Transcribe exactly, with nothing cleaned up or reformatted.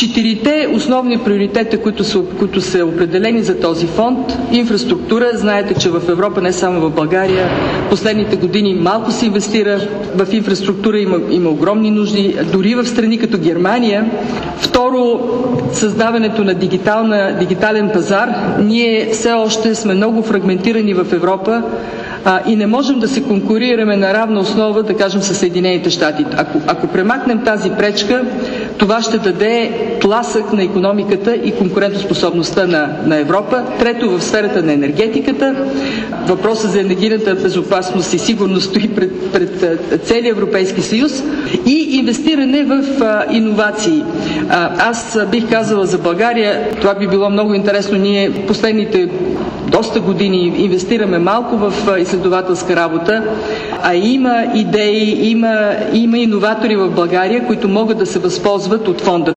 Четирите основни приоритета, които са, които са определени за този фонд: инфраструктура. Знаете, че в Европа, не само в България, последните години малко се инвестира в инфраструктура, има, има огромни нужди, дори в страни като Германия. Второ, създаването на дигитална, дигитален пазар. Ние все още сме много фрагментирани в Европа а, и не можем да се конкурираме на равна основа, да кажем, с Съединените щати. Ако, ако премахнем тази пречка, това ще даде тласък на икономиката и конкурентоспособността на, на Европа. Трето, в сферата на енергетиката. Въпросът за енергийната безопасност и сигурност стои пред, пред целия Европейски съюз. И инвестиране в а, иновации. А, аз бих казала за България, това би било много интересно. Ние последните доста години инвестираме малко в изследователска работа, а има идеи, има, има иноватори в България, които могат да се възползват от фонда.